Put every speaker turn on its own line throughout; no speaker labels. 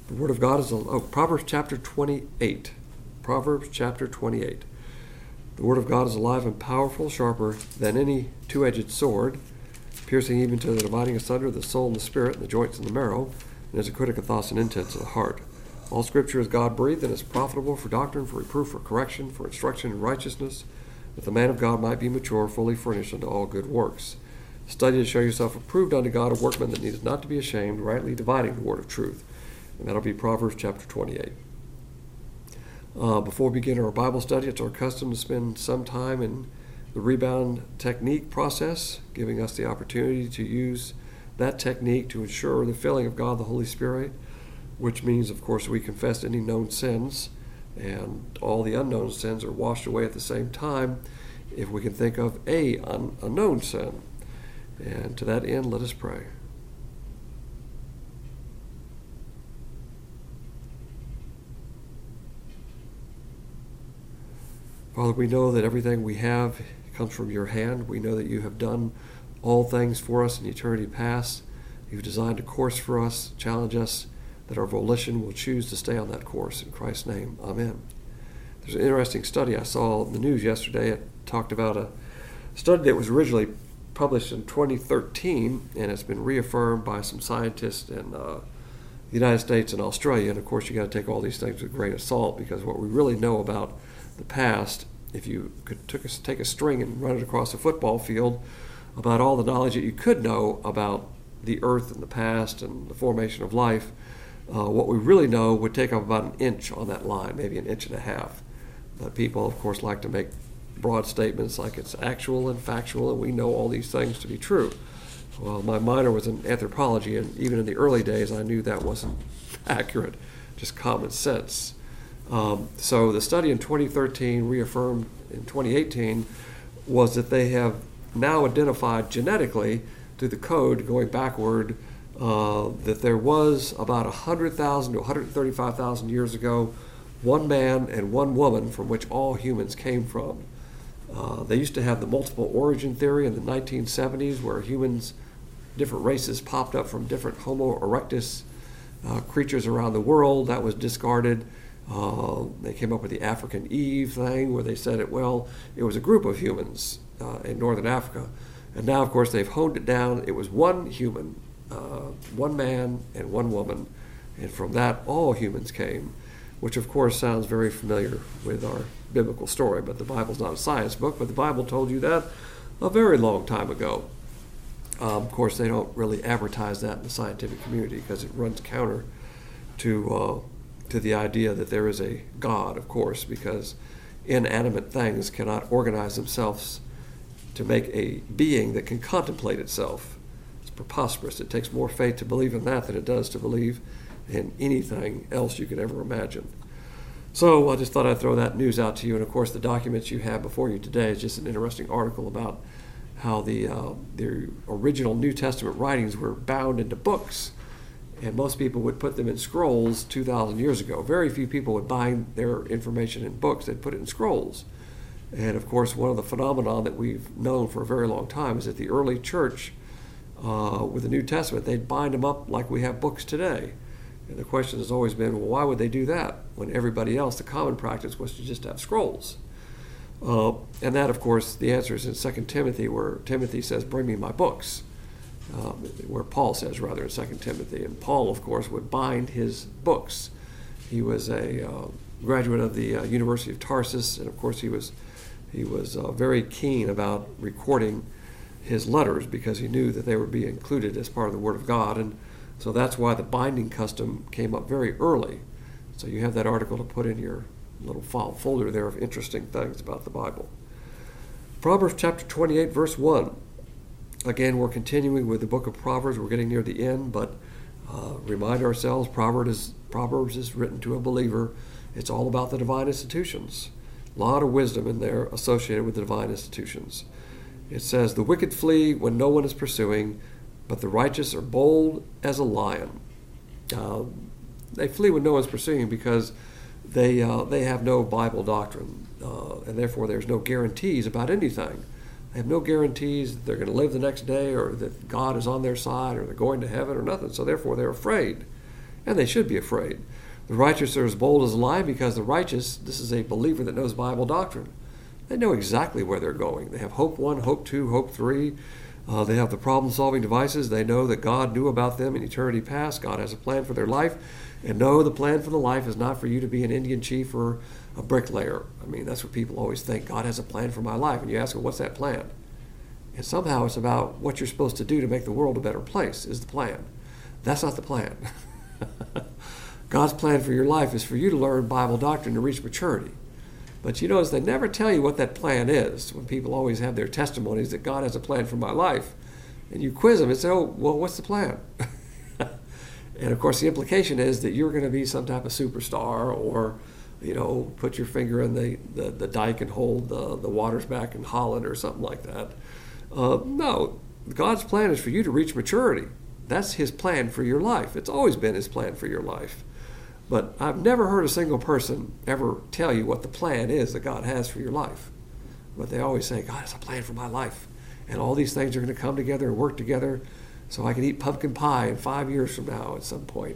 The Word of God is, Proverbs chapter 28. Proverbs chapter 28. The Word of God is alive and powerful, sharper than any two-edged sword, piercing even to the dividing asunder the soul and the spirit, and the joints and the marrow, and is a critic of thoughts and intents of the heart. All Scripture is God-breathed and is profitable for doctrine, for reproof, for correction, for instruction in righteousness, that the man of God might be mature, fully furnished unto all good works. Study to show yourself approved unto God, a workman that needeth not to be ashamed, rightly dividing the word of truth. And that'll be Proverbs chapter 28. Before we begin our Bible study, it's our custom to spend some time in the rebound technique process, giving us the opportunity to use that technique to ensure the filling of God the Holy Spirit, which means, of course, we confess any known sins, and all the unknown sins are washed away at the same time if we can think of a unknown sin. And to that end, let us pray. Father, we know that everything we have comes from your hand. We know that you have done all things for us in eternity past. You've designed a course for us, challenge us, that our volition will choose to stay on that course. In Christ's name, amen. There's an interesting study I saw in the news yesterday. It talked about a study that was originally published in 2013, and it's been reaffirmed by some scientists in the United States and Australia. And of course, you got to take all these things with a grain of salt, because what we really know about the past, if you could take a string and run it across a football field, about all the knowledge that you could know about the earth and the past and the formation of life, what we really know would take up about an inch on that line, maybe an inch and a half. But people, of course, like to make broad statements like it's actual and factual, and we know all these things to be true. Well, my minor was in anthropology, and even in the early days, I knew that wasn't accurate, just common sense. So the study in 2013, reaffirmed in 2018, was that they have now identified genetically through the code going backward that there was about 100,000 to 135,000 years ago, one man and one woman from which all humans came from. They used to have the multiple origin theory in the 1970s, where humans, different races popped up from different Homo erectus creatures around the world. That was discarded. They came up with the African Eve thing, where they said it was a group of humans in northern Africa. And now, of course, they've honed it down. It was one human, one man and one woman, and from that all humans came, which of course sounds very familiar with our biblical story. But the Bible's not a science book, but the Bible told you that a very long time ago. Of course, they don't really advertise that in the scientific community because it runs counter to the idea that there is a God, of course, because inanimate things cannot organize themselves to make a being that can contemplate itself. It's preposterous. It takes more faith to believe in that than it does to believe in anything else you could ever imagine. So I just thought I'd throw that news out to you. And of course, the documents you have before you today is just an interesting article about how the original New Testament writings were bound into books. And most people would put them in scrolls 2,000 years ago. Very few people would bind their information in books. They'd put it in scrolls. And of course, one of the phenomena that we've known for a very long time is that the early church, with the New Testament, they'd bind them up like we have books today. And the question has always been, well, why would they do that when everybody else, the common practice was to just have scrolls? And that, of course, the answer is in 2 Timothy, where Timothy says, bring me my books. Where Paul says, rather, in 2 Timothy. And Paul, of course, would bind his books. He was a graduate of the University of Tarsus, and of course he was very keen about recording his letters because he knew that they would be included as part of the Word of God. And so that's why the binding custom came up very early. So you have that article to put in your little file folder there of interesting things about the Bible. Proverbs chapter 28, verse 1. Again, we're continuing with the book of Proverbs. We're getting near the end, but remind ourselves, Proverbs is written to a believer. It's all about the divine institutions. A lot of wisdom in there associated with the divine institutions. It says, the wicked flee when no one is pursuing, but the righteous are bold as a lion. They flee when no one's pursuing because they have no Bible doctrine, and therefore there's no guarantees about anything. They have no guarantees that they're going to live the next day, or that God is on their side, or they're going to heaven, or nothing. So therefore they're afraid. and they should be afraid. The righteous are as bold as a lion because the righteous, this is a believer that knows Bible doctrine. They know exactly where they're going. They have hope 1, hope 2, hope 3. They have the problem-solving devices. They know that God knew about them in eternity past. God has a plan for their life. And no, the plan for the life is not for you to be an Indian chief or a bricklayer. I mean, that's what people always think. God has a plan for my life. And you ask them, what's that plan? And somehow it's about what you're supposed to do to make the world a better place is the plan. That's not the plan. God's plan for your life is for you to learn Bible doctrine to reach maturity. But you notice they never tell you what that plan is when people always have their testimonies that God has a plan for my life. And you quiz them and say, oh, well, what's the plan? And of course the implication is that you're going to be some type of superstar or, put your finger in the dike and hold the waters back in Holland or something like that. No, God's plan is for you to reach maturity. That's his plan for your life. It's always been his plan for your life. But I've never heard a single person ever tell you what the plan is that God has for your life. But they always say, God has a plan for my life. And all these things are going to come together and work together so I can eat pumpkin pie in 5 years from now at some point.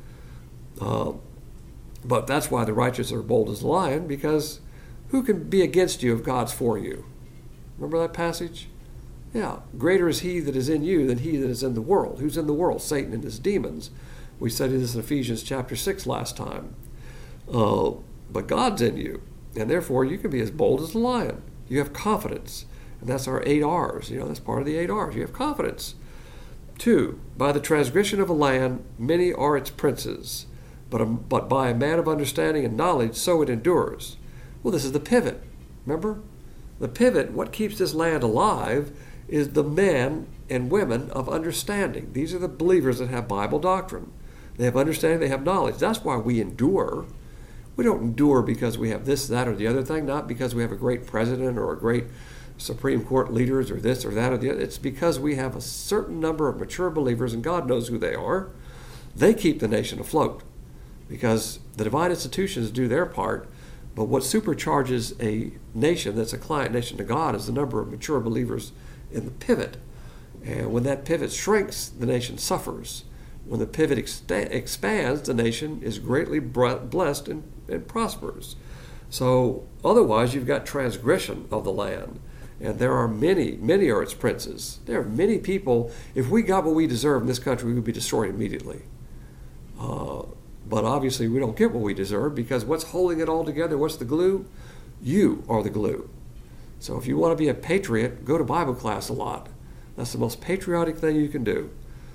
But that's why the righteous are bold as a lion, because who can be against you if God's for you? Remember that passage? Yeah. Greater is he that is in you than he that is in the world. Who's in the world? Satan and his demons. We studied this in Ephesians chapter 6 last time. But God's in you, and therefore you can be as bold as a lion. You have confidence, and that's our 8 R's. That's part of the 8 R's. You have confidence. 2, by the transgression of a land, many are its princes, but by a man of understanding and knowledge, so it endures. Well, this is the pivot. Remember? The pivot, what keeps this land alive, is the men and women of understanding. These are the believers that have Bible doctrine. They have understanding, they have knowledge. That's why we endure. We don't endure because we have this, that, or the other thing, not because we have a great president or a great Supreme Court leaders or this or that or the other. It's because we have a certain number of mature believers, and God knows who they are. They keep the nation afloat because the divine institutions do their part, but what supercharges a nation that's a client nation to God is the number of mature believers in the pivot. And when that pivot shrinks, the nation suffers. When the pivot expands, the nation is greatly blessed and prospers. So otherwise, you've got transgression of the land. And there are many are its princes. There are many people. If we got what we deserve in this country, we would be destroyed immediately. But obviously, we don't get what we deserve because what's holding it all together? What's the glue? You are the glue. So if you want to be a patriot, go to Bible class a lot. That's the most patriotic thing you can do.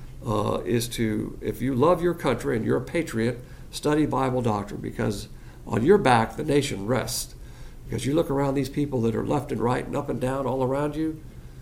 If you love your country and you're a patriot, study Bible doctrine because on your back the nation rests. Because you look around these people that are left and right and up and down all around you,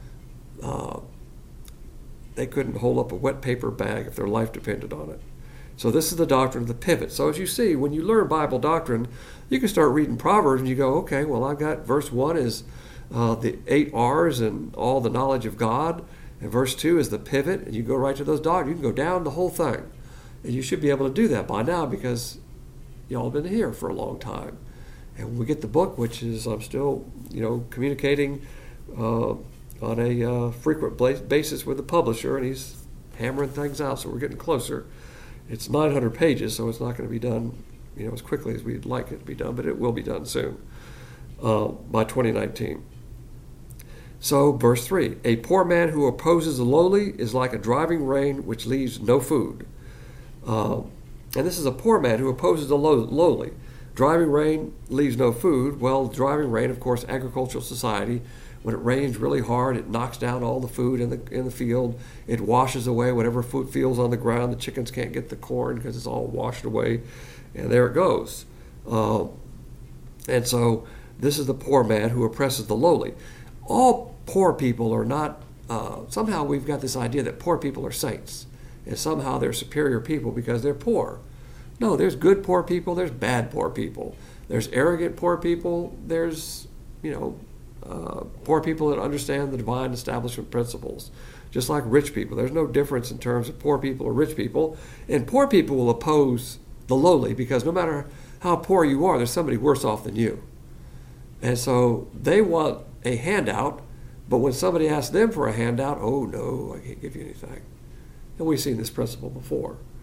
they couldn't hold up a wet paper bag if their life depended on it. So this is the doctrine of the pivot. So as you see, when you learn Bible doctrine, you can start reading Proverbs and you go, okay, well I've got verse 1 is the 8 R's and all the knowledge of God. And verse 2 is the pivot, and you go right to those doctrines. You can go down the whole thing. And you should be able to do that by now because y'all have been here for a long time. And when we get the book, which is I'm still, communicating on a frequent basis with the publisher, and he's hammering things out, so we're getting closer. It's 900 pages, so it's not going to be done, as quickly as we'd like it to be done, but it will be done soon, by 2019. So, verse 3, a poor man who opposes the lowly is like a driving rain which leaves no food. And this is a poor man who opposes the lowly. Driving rain leaves no food. Well, driving rain, of course, agricultural society, when it rains really hard, it knocks down all the food in the field. It washes away whatever food feels on the ground. The chickens can't get the corn because it's all washed away. And there it goes. And so this is the poor man who oppresses the lowly. All poor people are not, somehow we've got this idea that poor people are saints. And somehow they're superior people because they're poor. No, there's good poor people, there's bad poor people. There's arrogant poor people, there's, poor people that understand the divine establishment principles. Just like rich people. There's no difference in terms of poor people or rich people. And poor people will oppose the lowly because no matter how poor you are, there's somebody worse off than you. And so they want a handout, but when somebody asks them for a handout, oh no, I can't give you anything. And we've seen this principle before.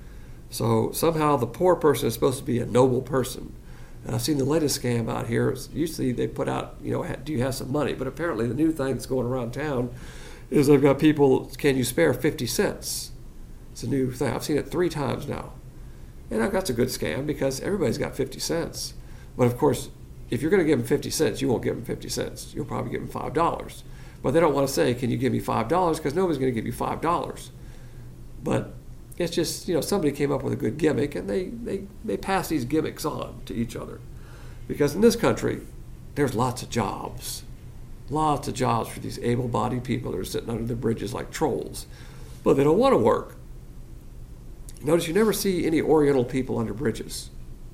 So somehow the poor person is supposed to be a noble person. And I've seen the latest scam out here. Usually they put out, do you have some money? But apparently the new thing that's going around town is they've got people, can you spare 50 cents? It's a new thing. I've seen it 3 times now. And that's a good scam because everybody's got 50 cents. But of course, if you're going to give them 50 cents, you won't give them 50 cents. You'll probably give them $5. But they don't want to say, can you give me $5? Because nobody's going to give you $5. But it's just, somebody came up with a good gimmick, and they pass these gimmicks on to each other. Because in this country, there's lots of jobs. Lots of jobs for these able-bodied people that are sitting under the bridges like trolls. But they don't want to work. Notice you never see any Oriental people under bridges.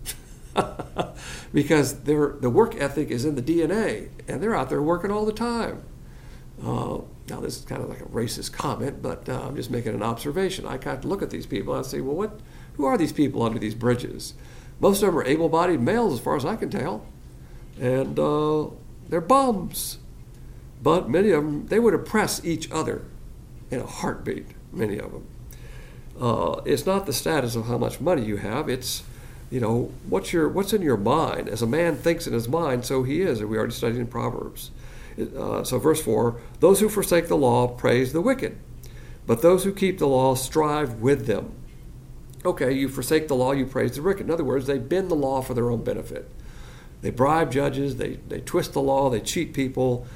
Because the work ethic is in the DNA, and they're out there working all the time. Now, this is kind of like a racist comment, but I'm just making an observation. I kind of look at these people and I say, well, who are these people under these bridges? Most of them are able-bodied males, as far as I can tell, and they're bums. But many of them, they would oppress each other in a heartbeat, many of them. It's not the status of how much money you have. It's, what's in your mind. As a man thinks in his mind, so he is. And we already studied in Proverbs. So verse 4, those who forsake the law praise the wicked, but those who keep the law strive with them. Okay, you forsake the law, you praise the wicked. In other words, they bend the law for their own benefit. They bribe judges, they twist the law, they cheat people,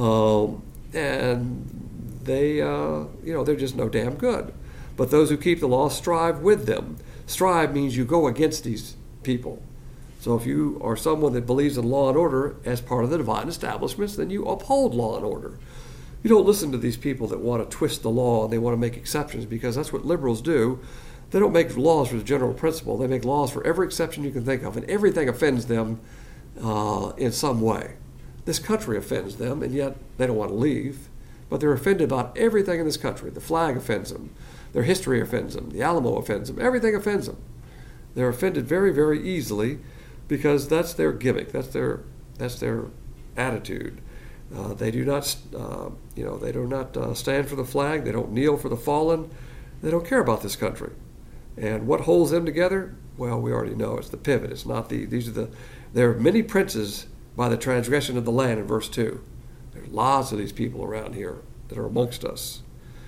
and they're just no damn good. But those who keep the law strive with them. Strive means you go against these people. So if you are someone that believes in law and order as part of the divine establishments, then you uphold law and order. You don't listen to these people that want to twist the law and they want to make exceptions, because that's what liberals do. They don't make laws for the general principle. They make laws for every exception you can think of, and everything offends them in some way. This country offends them, and yet they don't want to leave. But they're offended about everything in this country. The flag offends them. Their history offends them. The Alamo offends them. Everything offends them. They're offended very, very easily, because that's their gimmick, that's their attitude. They do not, stand for the flag. They don't kneel for the fallen. They don't care about this country. And what holds them together? Well, we already know it's the pivot. It's not there are many princes by the transgression of the land in verse 2. There's lots of these people around here that are amongst us.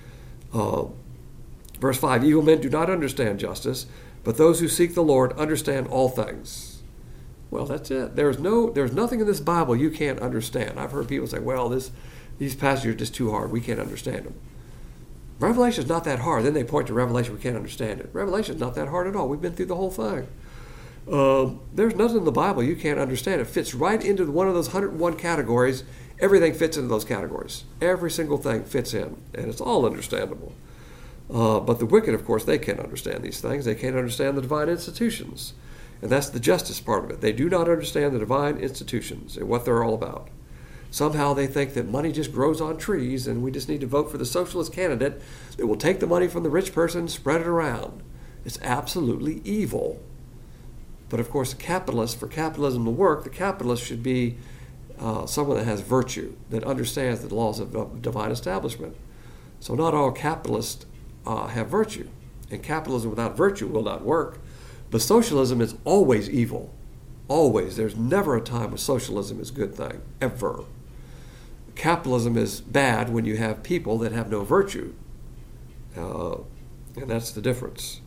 Verse 5, evil men do not understand justice, but those who seek the Lord understand all things. Well, that's it. There's nothing in this Bible you can't understand. I've heard people say, well, these passages are just too hard. We can't understand them. Revelation is not that hard. Then they point to Revelation, we can't understand it. Revelation is not that hard at all. We've been through the whole thing. There's nothing in the Bible you can't understand. It fits right into one of those 101 categories. Everything fits into those categories. Every single thing fits in, and it's all understandable. But the wicked, of course, they can't understand these things. They can't understand the divine institutions. And that's the justice part of it. They do not understand the divine institutions and what they're all about. Somehow they think that money just grows on trees, and we just need to vote for the socialist candidate that will take the money from the rich person and spread it around. It's absolutely evil. But of course, for capitalism to work, the capitalist should be someone that has virtue, that understands the laws of divine establishment. So not all capitalists have virtue, and capitalism without virtue will not work. But socialism is always evil. Always. There's never a time when socialism is a good thing, ever. Capitalism is bad when you have people that have no virtue. And that's the difference.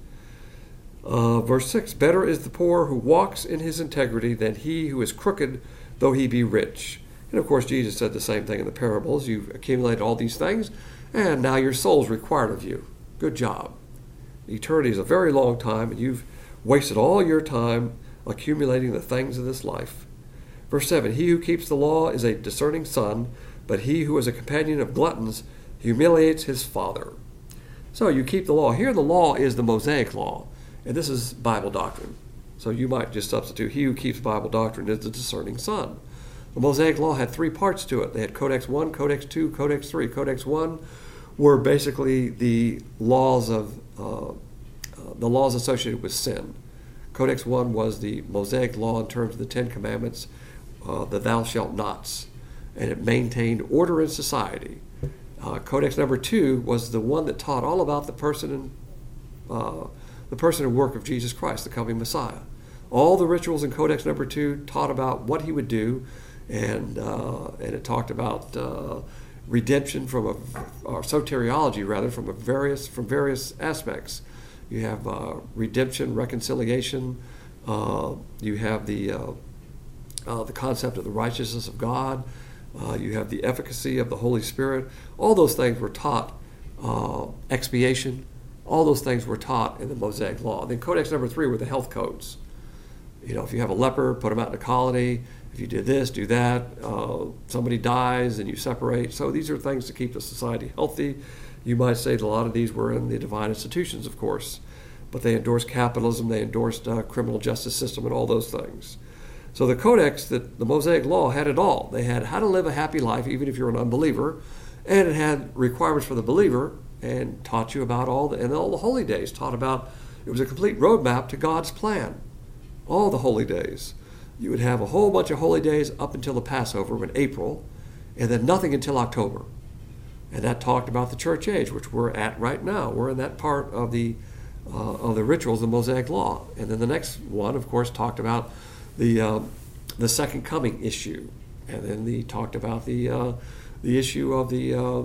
Verse 6, better is the poor who walks in his integrity than he who is crooked, though he be rich. And of course, Jesus said the same thing in the parables. You've accumulated all these things, and now your soul's required of you. Good job. Eternity is a very long time, and you've wasted all your time accumulating the things of this life. Verse 7, he who keeps the law is a discerning son, but he who is a companion of gluttons humiliates his father. So you keep the law. Here the law is the Mosaic law, and this is Bible doctrine. So you might just substitute, he who keeps Bible doctrine is the discerning son. The Mosaic law had 3 parts to it. They had Codex 1, Codex 2, Codex 3. Codex 1 were basically the laws associated with sin. Codex 1 was the Mosaic law in terms of the 10 Commandments, the thou shalt nots, and it maintained order in society. Codex number 2 was the one that taught all about the person and the person and work of Jesus Christ, the coming Messiah. All the rituals in Codex number 2 taught about what he would do, and it talked about redemption or soteriology rather, from various aspects. You have redemption, reconciliation. You have the concept of the righteousness of God. You have the efficacy of the Holy Spirit. All those things were taught. Expiation. All those things were taught in the Mosaic Law. Then Codex number 3 were the health codes. If you have a leper, put him out in a colony. If you do this, do that. Somebody dies and you separate. So these are things to keep the society healthy. You might say that a lot of these were in the divine institutions, of course. But they endorsed capitalism, they endorsed criminal justice system and all those things. So the Codex, the Mosaic Law, had it all. They had how to live a happy life even if you're an unbeliever. And it had requirements for the believer and taught you about all the holy days. Taught about, it was a complete roadmap to God's plan. All the holy days. You would have a whole bunch of holy days up until the Passover in April, and then nothing until October. And that talked about the church age, which we're at right now. We're in that part of the rituals of the Mosaic Law. And then the next one, of course, talked about the second coming issue, and then he talked about the issue of the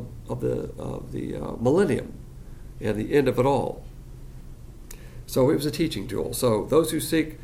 millennium and the end of it all. So it was a teaching tool. So those who seek,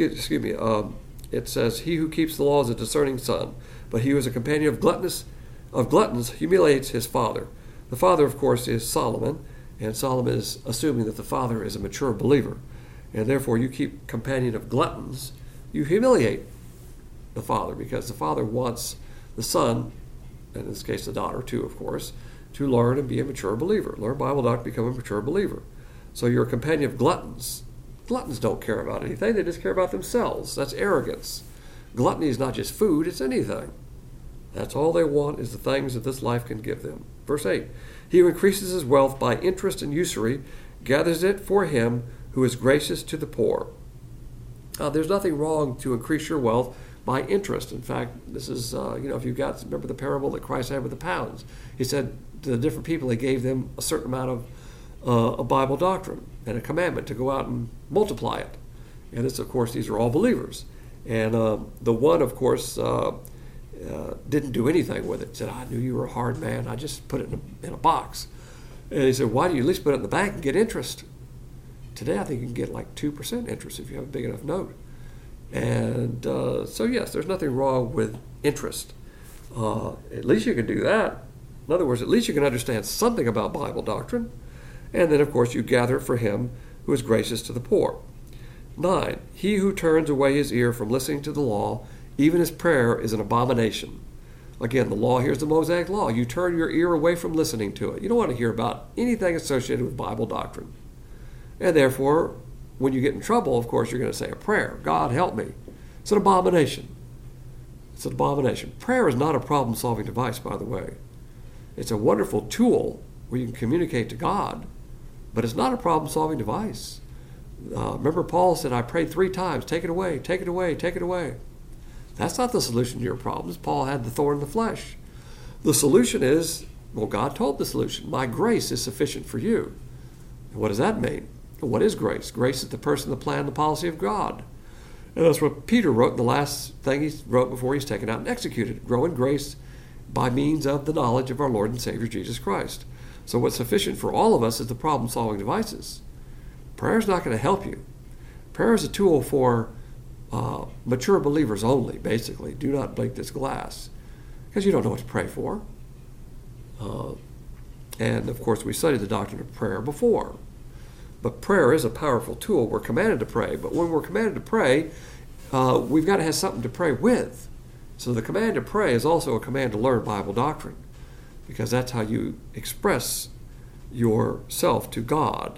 it says, he who keeps the law is a discerning son, but he who is a companion of gluttons humiliates his father. The father, of course, is Solomon, and Solomon is assuming that the father is a mature believer. And therefore, you keep companion of gluttons, you humiliate the father, because the father wants the son, in this case the daughter too, of course, to learn and be a mature believer. Learn Bible doctrine, become a mature believer. So you're a companion of gluttons. Gluttons don't care about anything. They just care about themselves. That's arrogance. Gluttony is not just food, it's anything. That's all they want, is the things that this life can give them. Verse 8, he who increases his wealth by interest and usury gathers it for him who is gracious to the poor. There's nothing wrong to increase your wealth by interest. In fact, this is, if you've got, remember the parable that Christ had with the pounds. He said to the different people, he gave them a certain amount of a Bible doctrine and a commandment to go out and multiply it. And this, of course, these are all believers. And the one, of course, didn't do anything with it. He said, I knew you were a hard man. I just put it in a box. And he said, why do you at least put it in the bank and get interest? Today, I think you can get like 2% interest if you have a big enough note. And so, yes, there's nothing wrong with interest. At least you can do that. In other words, at least you can understand something about Bible doctrine. And then, of course, you gather it for him who is gracious to the poor. 9, he who turns away his ear from listening to the law, even his prayer is an abomination. Again, the law, here's the Mosaic Law. You turn your ear away from listening to it. You don't want to hear about anything associated with Bible doctrine. And therefore, when you get in trouble, of course, you're going to say a prayer. God, help me. It's an abomination. It's an abomination. Prayer is not a problem-solving device, by the way. It's a wonderful tool where you can communicate to God, but it's not a problem-solving device. Remember Paul said, I prayed 3 times, take it away, take it away, take it away. That's not the solution to your problems. Paul had the thorn in the flesh. The solution is, well, God told the solution. My grace is sufficient for you. And what does that mean? What is grace? Grace is the person, the plan, the policy of God. And that's what Peter wrote in the last thing he wrote before he's taken out and executed. Grow in grace by means of the knowledge of our Lord and Savior Jesus Christ. So what's sufficient for all of us is the problem-solving devices. Prayer is not going to help you. Prayer is a tool for mature believers only, basically. Do not break this glass, because you don't know what to pray for. And, of course, we studied the doctrine of prayer before. But prayer is a powerful tool. We're commanded to pray. But when we're commanded to pray, we've got to have something to pray with. So the command to pray is also a command to learn Bible doctrine, because that's how you express yourself to God.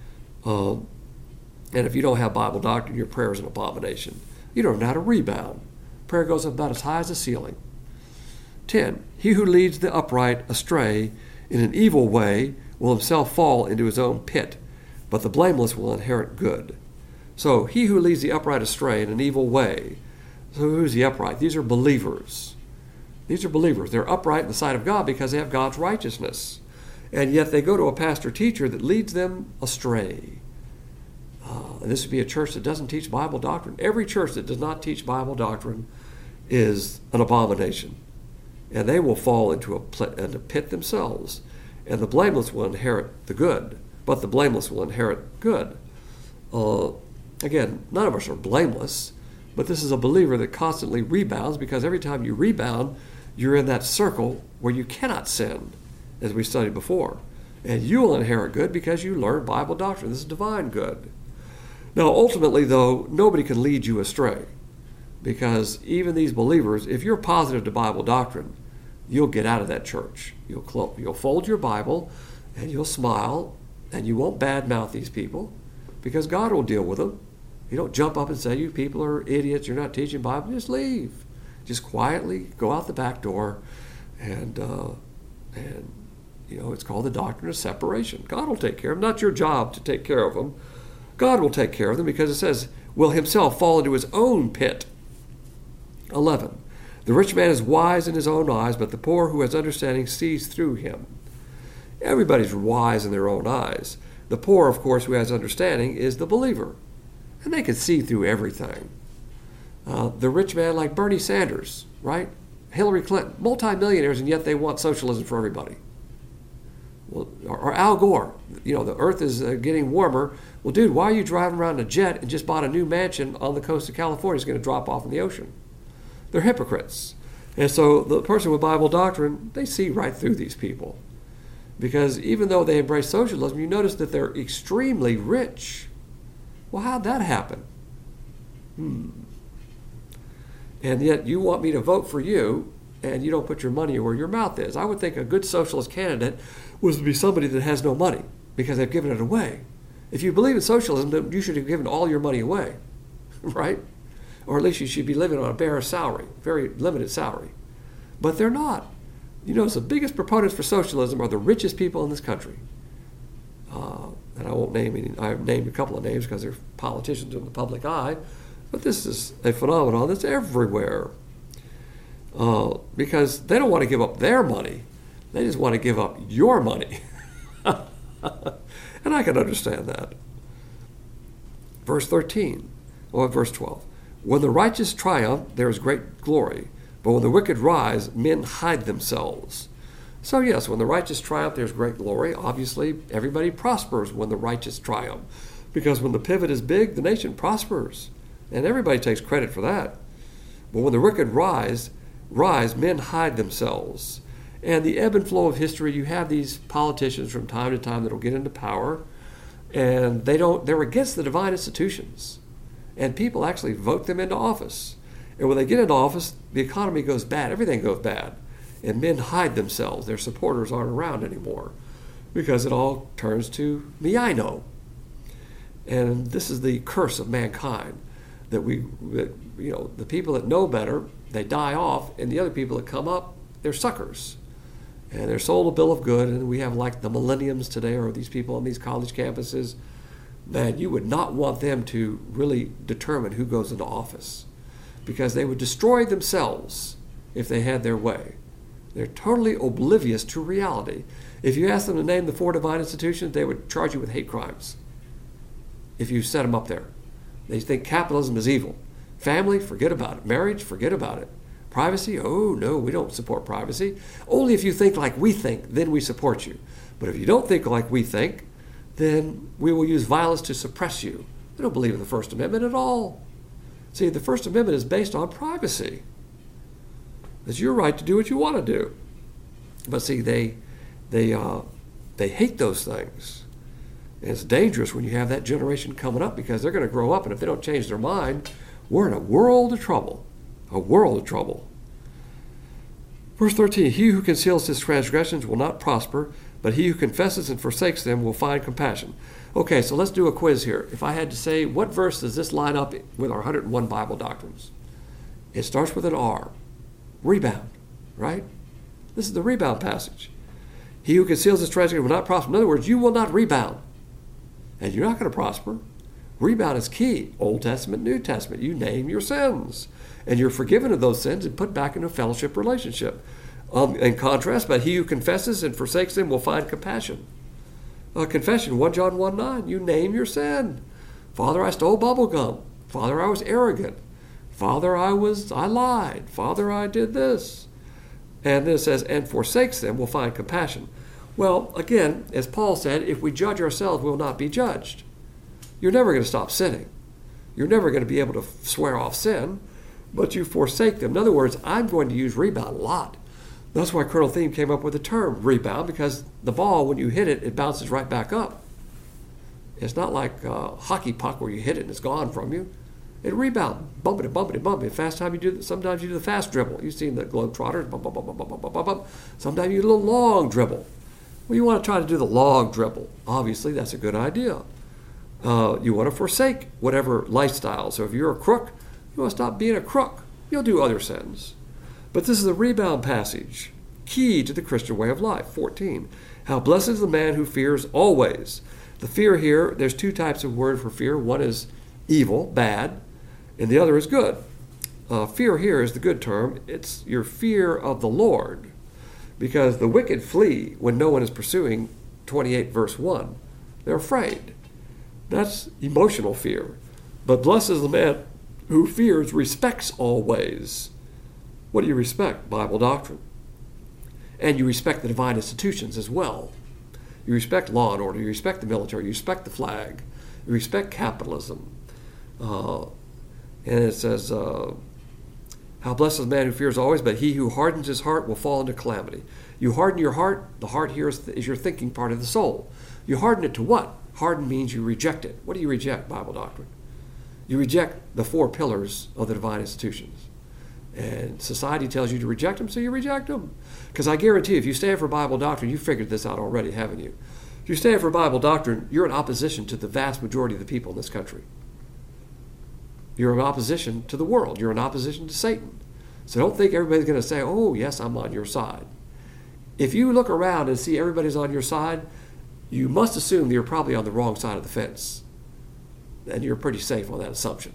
And if you don't have Bible doctrine, your prayer is an abomination. You don't know how to rebound. Prayer goes up about as high as the ceiling. 10, he who leads the upright astray in an evil way will himself fall into his own pit, but the blameless will inherit good. So he who leads the upright astray in an evil way. So who's the upright? These are believers. These are believers. They're upright in the sight of God because they have God's righteousness. And yet they go to a pastor teacher that leads them astray. And this would be a church that doesn't teach Bible doctrine. Every church that does not teach Bible doctrine is an abomination. And they will fall into a pit themselves. And the blameless will inherit the good, but the blameless will inherit good. Again, none of us are blameless, but this is a believer that constantly rebounds, because every time you rebound, you're in that circle where you cannot sin, as we studied before. And you will inherit good because you learn Bible doctrine. This is divine good. Now, ultimately, though, nobody can lead you astray, because even these believers, if you're positive to Bible doctrine, you'll get out of that church. You'll fold your Bible, and you'll smile, and you won't badmouth these people, because God will deal with them. You don't jump up and say, you people are idiots, you're not teaching Bible. Just leave. Just quietly go out the back door, and it's called the doctrine of separation. God will take care of them. Not your job to take care of them. God will take care of them, because it says, will himself fall into his own pit. 11. The rich man is wise in his own eyes, but the poor who has understanding sees through him. Everybody's wise in their own eyes. The poor, of course, who has understanding is the believer. And they can see through everything. The rich man, like Bernie Sanders, right? Hillary Clinton, multimillionaires, and yet they want socialism for everybody. Well, or Al Gore, the earth is getting warmer. Well, dude, why are you driving around in a jet and just bought a new mansion on the coast of California? It's going to drop off in the ocean. They're hypocrites. And so the person with Bible doctrine, they see right through these people. Because even though they embrace socialism, you notice that they're extremely rich. Well, how'd that happen? And yet you want me to vote for you, and you don't put your money where your mouth is. I would think a good socialist candidate was to be somebody that has no money, because they've given it away. If you believe in socialism, then you should have given all your money away, right? Or at least you should be living on a bare salary, very limited salary. But they're not. You notice the biggest proponents for socialism are the richest people in this country. And I won't name any. I've named a couple of names because they're politicians in the public eye. But this is a phenomenon that's everywhere. Because they don't want to give up their money. They just want to give up your money. And I can understand that. Verse 13, or verse 12. When the righteous triumph, there is great glory. But when the wicked rise, men hide themselves. So yes, when the righteous triumph, there's great glory. Obviously, everybody prospers when the righteous triumph. Because when the pivot is big, the nation prospers. And everybody takes credit for that. But when the wicked rise, men hide themselves. And the ebb and flow of history, you have these politicians from time to time that will get into power, and they're against the divine institutions. And people actually vote them into office. And when they get into office, the economy goes bad. Everything goes bad. And men hide themselves. Their supporters aren't around anymore, because it all turns to me, I know. And this is the curse of mankind, that the people that know better, they die off, and the other people that come up, they're suckers. And they're sold a bill of good, and we have like the millenniums today, or these people on these college campuses. Man, you would not want them to really determine who goes into office, because they would destroy themselves if they had their way. They're totally oblivious to reality. If you ask them to name the 4 divine institutions, they would charge you with hate crimes if you set them up there. They think capitalism is evil. Family, forget about it. Marriage, forget about it. Privacy, oh no, we don't support privacy. Only if you think like we think, then we support you. But if you don't think like we think, then we will use violence to suppress you. They don't believe in the First Amendment at all. See, the First Amendment is based on privacy. It's your right to do what you want to do. But see, they hate those things. And it's dangerous when you have that generation coming up, because they're going to grow up, and if they don't change their mind, we're in a world of trouble. A world of trouble. Verse 13, he who conceals his transgressions will not prosper, but he who confesses and forsakes them will find compassion. Okay, so let's do a quiz here. If I had to say, what verse does this line up with our 101 Bible doctrines? It starts with an R. Rebound, right? This is the rebound passage. He who conceals his transgression will not prosper. In other words, you will not rebound. And you're not going to prosper. Rebound is key. Old Testament, New Testament. You name your sins. And you're forgiven of those sins and put back in a fellowship relationship. In contrast, but he who confesses and forsakes them will find compassion. Confession, 1 John 1:9, you name your sin. Father, I stole bubble gum. Father, I was arrogant. Father, I lied. Father, I did this. And then it says, and forsakes them will find compassion. Well, again, as Paul said, if we judge ourselves, we'll not be judged. You're never going to stop sinning. You're never going to be able to swear off sin, but you forsake them. In other words, I'm going to use rebound a lot. That's why Colonel Thiem came up with the term rebound, because the ball, when you hit it, it bounces right back up. It's not like a hockey puck where you hit it and it's gone from you. It rebounds, bumpity, bumpity, bumpity. Fast time you do. Sometimes you do the fast dribble. You've seen the Globetrotters, bump, bump, bump, bump, bump, bump, bump, bump. Sometimes you do a little long dribble. Well, you want to try to do the long dribble. Obviously, that's a good idea. You want to forsake whatever lifestyle. So if you're a crook, you want to stop being a crook. You'll do other sins. But this is the rebound passage, key to the Christian way of life. 14. How blessed is the man who fears always. The fear here, there's two types of word for fear. One is evil, bad, and the other is good. Fear here is the good term. It's your fear of the Lord, because the wicked flee when no one is pursuing. 28 verse 1. They're afraid. That's emotional fear. But blessed is the man who fears, respects always. What do you respect? Bible doctrine. And you respect the divine institutions as well. You respect law and order. You respect the military. You respect the flag. You respect capitalism. And it says, how blessed is the man who fears always, but he who hardens his heart will fall into calamity. You harden your heart. The heart here is your thinking part of the soul. You harden it to what? Harden means you reject it. What do you reject? Bible doctrine. You reject the four pillars of the divine institutions. And society tells you to reject them, so you reject them. Because I guarantee if you stand for Bible doctrine, you figured this out already, haven't you? If you stand for Bible doctrine, you're in opposition to the vast majority of the people in this country. You're in opposition to the world. You're in opposition to Satan. So don't think everybody's going to say, oh, yes, I'm on your side. If you look around and see everybody's on your side, you must assume that you're probably on the wrong side of the fence. And you're pretty safe on that assumption.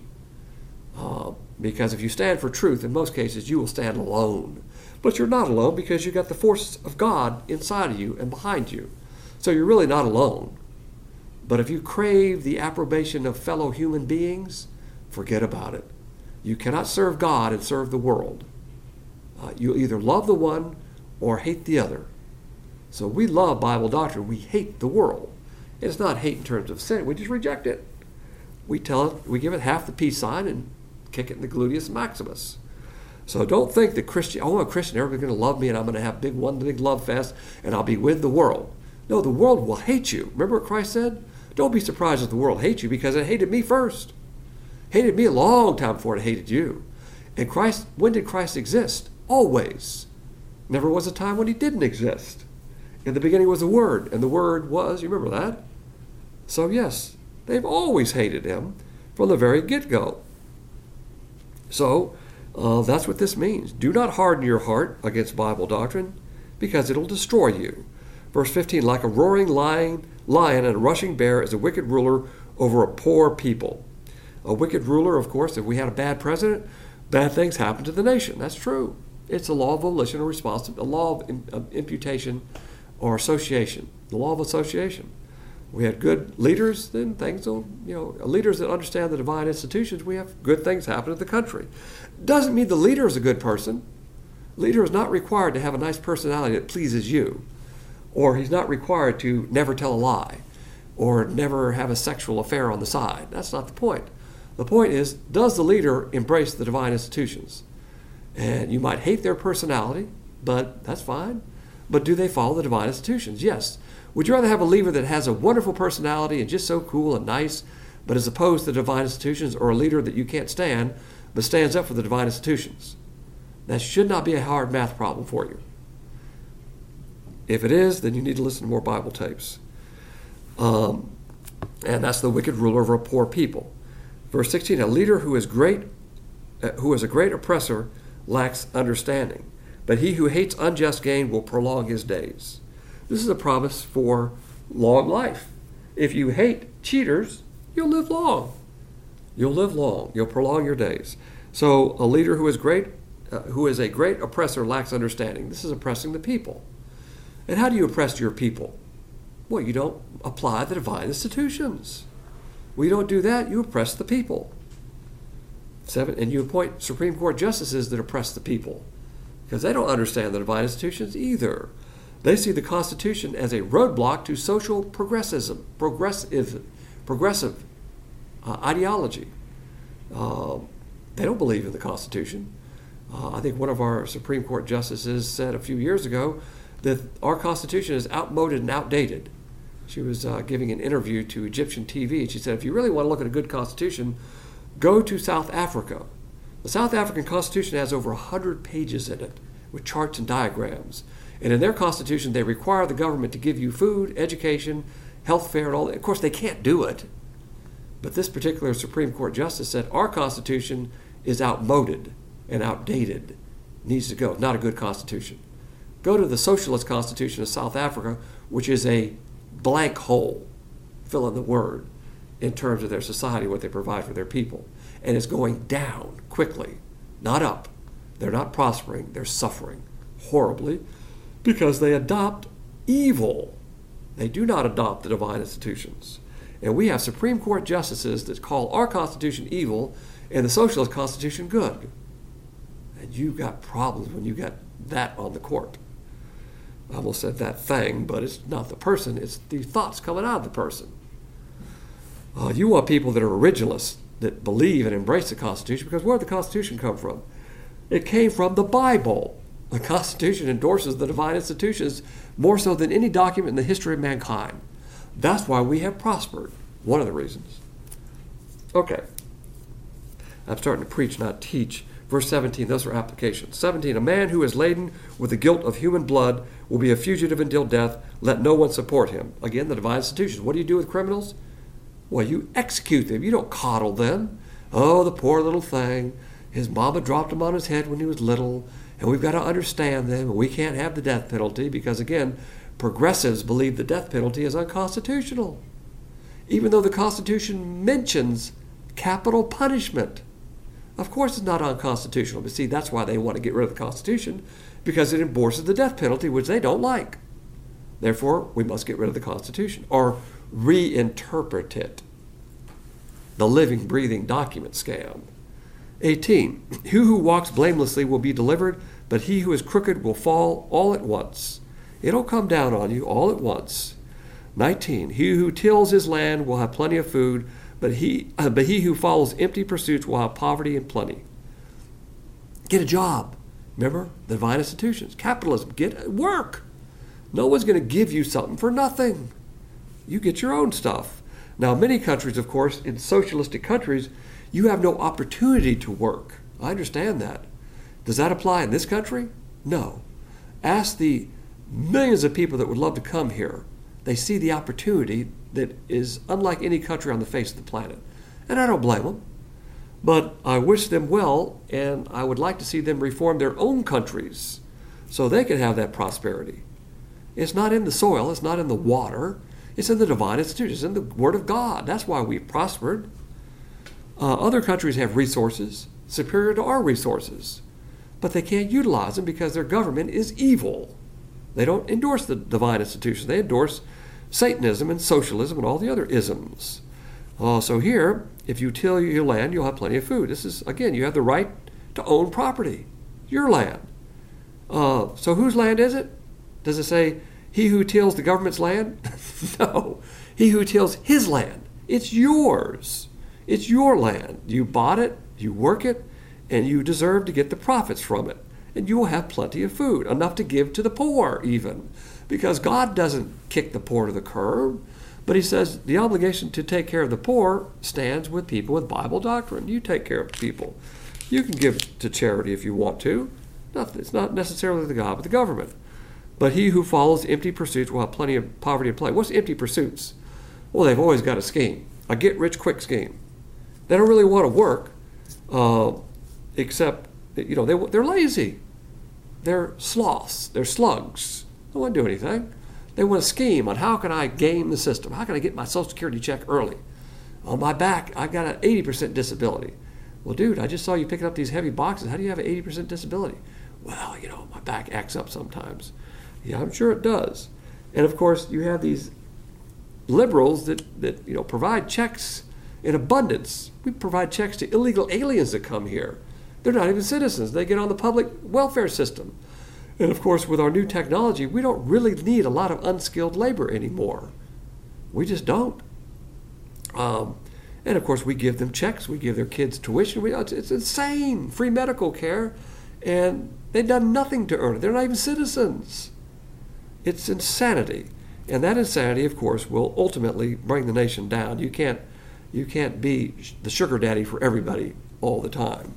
Because if you stand for truth, in most cases, you will stand alone. But you're not alone because you've got the force of God inside of you and behind you. So you're really not alone. But if you crave the approbation of fellow human beings, forget about it. You cannot serve God and serve the world. You either love the one or hate the other. So we love Bible doctrine. We hate the world. It's not hate in terms of sin. We just reject it. We give it half the peace sign and kick it in the gluteus maximus. So don't think that I'm a Christian, everybody's going to love me and I'm going to have one big love fest and I'll be with the world. No, the world will hate you. Remember what Christ said? Don't be surprised if the world hates you because it hated me first. Hated me a long time before it hated you. And Christ, when did Christ exist? Always. Never was a time when he didn't exist. In the beginning was the Word, and the Word was, you remember that? So yes, they've always hated him from the very get-go. So that's what this means. Do not harden your heart against Bible doctrine, because it'll destroy you. Verse 15, like a roaring lion and a rushing bear is a wicked ruler over a poor people. A wicked ruler, of course, if we had a bad president, bad things happen to the nation. That's true. It's a law of volition or responsibility, a law of imputation or association, the law of association. We had good leaders, then things will, leaders that understand the divine institutions, we have good things happen to the country. Doesn't mean the leader is a good person. Leader is not required to have a nice personality that pleases you, or he's not required to never tell a lie, or never have a sexual affair on the side. That's not the point. The point is, does the leader embrace the divine institutions? And you might hate their personality, but that's fine. But do they follow the divine institutions? Yes. Would you rather have a leader that has a wonderful personality and just so cool and nice, but as opposed to the divine institutions, or a leader that you can't stand, but stands up for the divine institutions? That should not be a hard math problem for you. If it is, then you need to listen to more Bible tapes. And that's the wicked ruler over a poor people. Verse 16, a leader who is a great oppressor lacks understanding, but he who hates unjust gain will prolong his days. This is a promise for long life. If you hate cheaters, you'll live long. You'll live long. You'll prolong your days. So a leader who is a great oppressor lacks understanding. This is oppressing the people. And how do you oppress your people? Well, you don't apply the divine institutions. Well, you don't do that, you oppress the people. 7, and you appoint Supreme Court justices that oppress the people, because they don't understand the divine institutions either. They see the Constitution as a roadblock to social progressive ideology. They don't believe in the Constitution. I think one of our Supreme Court justices said a few years ago that our Constitution is outmoded and outdated. She was giving an interview to Egyptian TV, and she said, if you really want to look at a good Constitution, go to South Africa. The South African Constitution has over 100 pages in it with charts and diagrams. And in their Constitution, they require the government to give you food, education, health care, and all that. Of course, they can't do it. But this particular Supreme Court justice said our Constitution is outmoded and outdated, needs to go. Not a good Constitution. Go to the Socialist Constitution of South Africa, which is a blank hole, fill in the word, in terms of their society, what they provide for their people. And it's going down quickly, not up. They're not prospering, they're suffering horribly because they adopt evil. They do not adopt the divine institutions. And we have Supreme Court justices that call our Constitution evil and the Socialist Constitution good. And you've got problems when you got that on the court. I almost said that thing, but it's not the person, it's the thoughts coming out of the person. You want people that are originalists, that believe and embrace the Constitution, because where did the Constitution come from? It came from the Bible. The Constitution endorses the divine institutions more so than any document in the history of mankind. That's why we have prospered. One of the reasons. Okay. I'm starting to preach, not teach. Verse 17, those are applications. 17, a man who is laden with the guilt of human blood will be a fugitive until death. Let no one support him. Again, the divine institutions. What do you do with criminals? Well, you execute them. You don't coddle them. Oh, the poor little thing. His mama dropped him on his head when he was little, and we've got to understand them, and we can't have the death penalty because, again, progressives believe the death penalty is unconstitutional, even though the Constitution mentions capital punishment. Of course it's not unconstitutional, but see, that's why they want to get rid of the Constitution, because it endorses the death penalty, which they don't like. Therefore, we must get rid of the Constitution, or reinterpret it. The living, breathing document scam. 18, he who walks blamelessly will be delivered, but he who is crooked will fall all at once. It'll come down on you all at once. 19, he who tills his land will have plenty of food, but he who follows empty pursuits will have poverty and plenty. Get a job. Remember, the divine institutions. Capitalism. Get work. No one's going to give you something for nothing. You get your own stuff. Now, many countries, of course, in socialistic countries, you have no opportunity to work. I understand that. Does that apply in this country? No. Ask the millions of people that would love to come here. They see the opportunity that is unlike any country on the face of the planet. And I don't blame them. But I wish them well, and I would like to see them reform their own countries so they can have that prosperity. It's not in the soil, it's not in the water, it's in the divine institutions, it's in the Word of God. That's why we've prospered. Other countries have resources superior to our resources, but they can't utilize them because their government is evil. They don't endorse the divine institutions. They endorse Satanism and socialism and all the other isms. So here, if you till your land, you'll have plenty of food. This is, again, you have the right to own property, your land. So whose land is it? Does it say, he who tills the government's land? No. He who tills his land. It's yours. It's your land. You bought it, you work it, and you deserve to get the profits from it. And you will have plenty of food, enough to give to the poor even. Because God doesn't kick the poor to the curb, but he says the obligation to take care of the poor stands with people with Bible doctrine. You take care of people. You can give to charity if you want to. It's not necessarily the God, but the government. But he who follows empty pursuits will have plenty of poverty and plague. What's empty pursuits? Well, they've always got a scheme, a get-rich-quick scheme. They don't really want to work, except, they're lazy. They're sloths. They're slugs. They don't want to do anything. They want to scheme on how can I game the system? How can I get my Social Security check early? On my back, I've got an 80% disability. Well, dude, I just saw you picking up these heavy boxes. How do you have an 80% disability? Well, my back acts up sometimes. Yeah, I'm sure it does. And of course, you have these liberals that provide checks in abundance. We provide checks to illegal aliens that come here. They're not even citizens. They get on the public welfare system. And of course, with our new technology, we don't really need a lot of unskilled labor anymore. We just don't. And of course, we give them checks. We give their kids tuition. It's insane. Free medical care. And they've done nothing to earn it. They're not even citizens. It's insanity. And that insanity, of course, will ultimately bring the nation down. You can't be the sugar daddy for everybody all the time.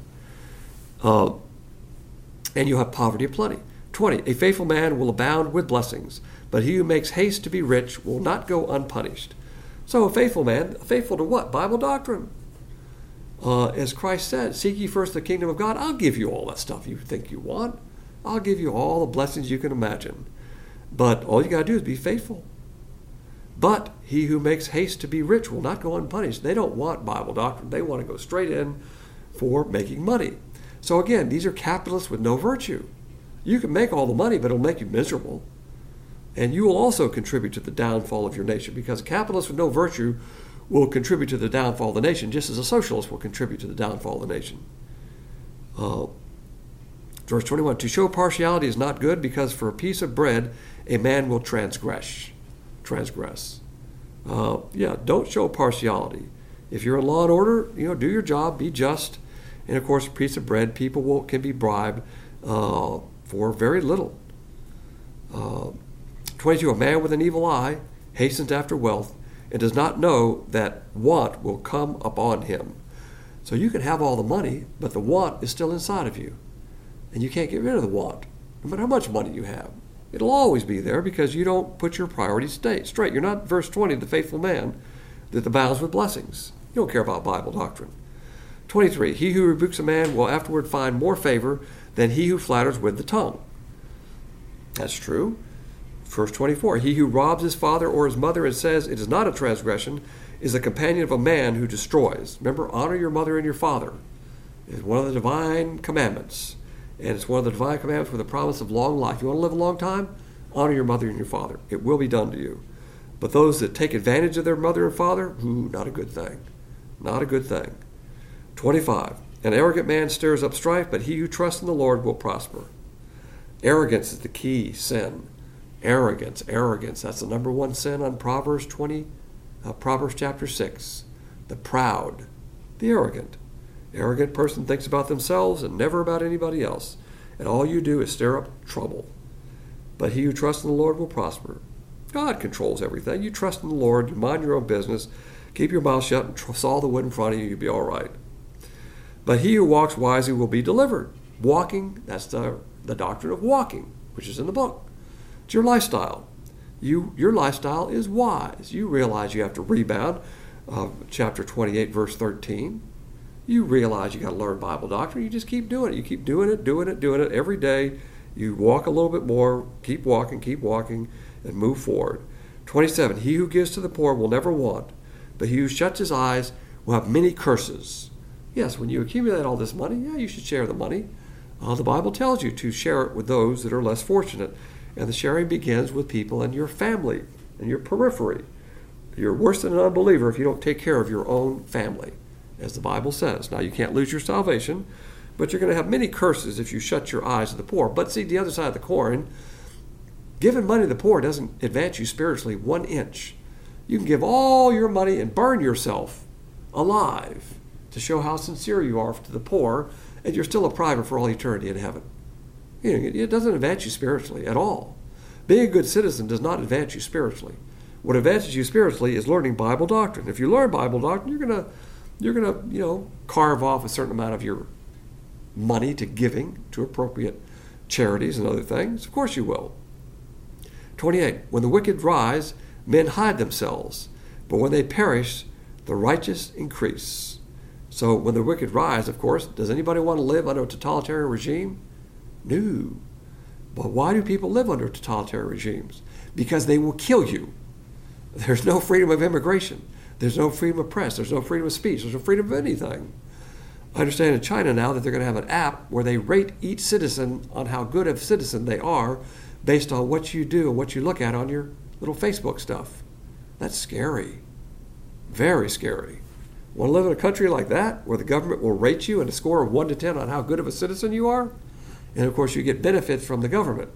And you have poverty aplenty. 20, a faithful man will abound with blessings, but he who makes haste to be rich will not go unpunished. So a faithful man, faithful to what? Bible doctrine. As Christ said, seek ye first the kingdom of God. I'll give you all that stuff you think you want. I'll give you all the blessings you can imagine. But all you got to do is be faithful. But he who makes haste to be rich will not go unpunished. They don't want Bible doctrine. They want to go straight in for making money. So again, these are capitalists with no virtue. You can make all the money, but it'll make you miserable. And you will also contribute to the downfall of your nation, because a capitalist with no virtue will contribute to the downfall of the nation, just as a socialist will contribute to the downfall of the nation. Verse 21, to show partiality is not good, because for a piece of bread a man will transgress. Don't show partiality. If you're in law and order, do your job, be just. And of course, a piece of bread, people can be bribed for very little. 22, a man with an evil eye hastens after wealth and does not know that want will come upon him. So you can have all the money, but the want is still inside of you. And you can't get rid of the want, no matter how much money you have. It'll always be there because you don't put your priorities straight. You're not, verse 20, the faithful man that abounds with blessings. You don't care about Bible doctrine. 23, he who rebukes a man will afterward find more favor than he who flatters with the tongue. That's true. Verse 24, he who robs his father or his mother and says it is not a transgression is a companion of a man who destroys. Remember, honor your mother and your father. It's one of the divine commandments. And it's one of the divine commandments with a promise of long life. You want to live a long time? Honor your mother and your father. It will be done to you. But those that take advantage of their mother and father, not a good thing. Not a good thing. 25, an arrogant man stirs up strife, but he who trusts in the Lord will prosper. Arrogance is the key sin. Arrogance. That's the number one sin on Proverbs chapter 6. The proud, the arrogant. Arrogant person thinks about themselves and never about anybody else. And all you do is stir up trouble. But he who trusts in the Lord will prosper. God controls everything. You trust in the Lord, you mind your own business, keep your mouth shut and saw the wood in front of you, you'll be all right. But he who walks wisely will be delivered. Walking, that's the doctrine of walking, which is in the book. It's your lifestyle. Your lifestyle is wise. You realize you have to rebound. Chapter 28, verse 13. You realize you got to learn Bible doctrine. You just keep doing it. You keep doing it every day. You walk a little bit more, keep walking, and move forward. 27, he who gives to the poor will never want, but he who shuts his eyes will have many curses. Yes, when you accumulate all this money, you should share the money. The Bible tells you to share it with those that are less fortunate. And the sharing begins with people in your family, in your periphery. You're worse than an unbeliever if you don't take care of your own family, as the Bible says. Now, you can't lose your salvation, but you're going to have many curses if you shut your eyes to the poor. But see, the other side of the coin, giving money to the poor doesn't advance you spiritually 1 inch. You can give all your money and burn yourself alive to show how sincere you are to the poor, and you're still a private for all eternity in heaven. It doesn't advance you spiritually at all. Being a good citizen does not advance you spiritually. What advances you spiritually is learning Bible doctrine. If you learn Bible doctrine, you're gonna carve off a certain amount of your money to giving to appropriate charities and other things. Of course you will. 28. When the wicked rise, men hide themselves, but when they perish, the righteous increase. So when the wicked rise, of course, does anybody want to live under a totalitarian regime? No. But why do people live under totalitarian regimes? Because they will kill you. There's no freedom of immigration. There's no freedom of press. There's no freedom of speech. There's no freedom of anything. I understand in China now that they're going to have an app where they rate each citizen on how good of a citizen they are based on what you do and what you look at on your little Facebook stuff. That's scary. Very scary. Want to live in a country like that, where the government will rate you in a score of 1 to 10 on how good of a citizen you are? And of course, you get benefits from the government.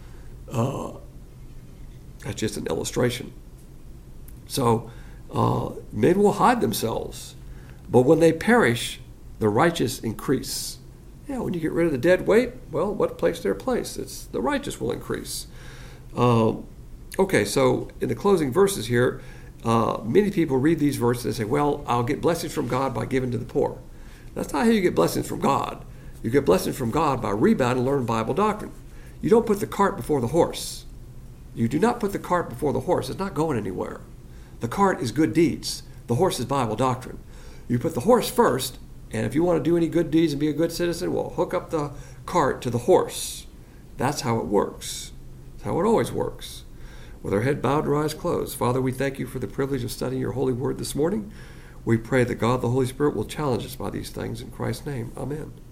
That's just an illustration. So men will hide themselves, but when they perish, the righteous increase. Yeah, when you get rid of the dead weight, well, what place their place? It's the righteous will increase. Okay, so in the closing verses here, many people read these verses and say, well, I'll get blessings from God by giving to the poor. That's not how you get blessings from God. You get blessings from God by rebound and learn Bible doctrine. You don't put the cart before the horse. You do not put the cart before the horse. It's not going anywhere. The cart is good deeds. The horse is Bible doctrine. You put the horse first, and if you want to do any good deeds and be a good citizen, well, hook up the cart to the horse. That's how it works. That's how it always works. With our head bowed and our eyes closed, Father, we thank you for the privilege of studying your holy word this morning. We pray that God, the Holy Spirit, will challenge us by these things. In Christ's name, amen.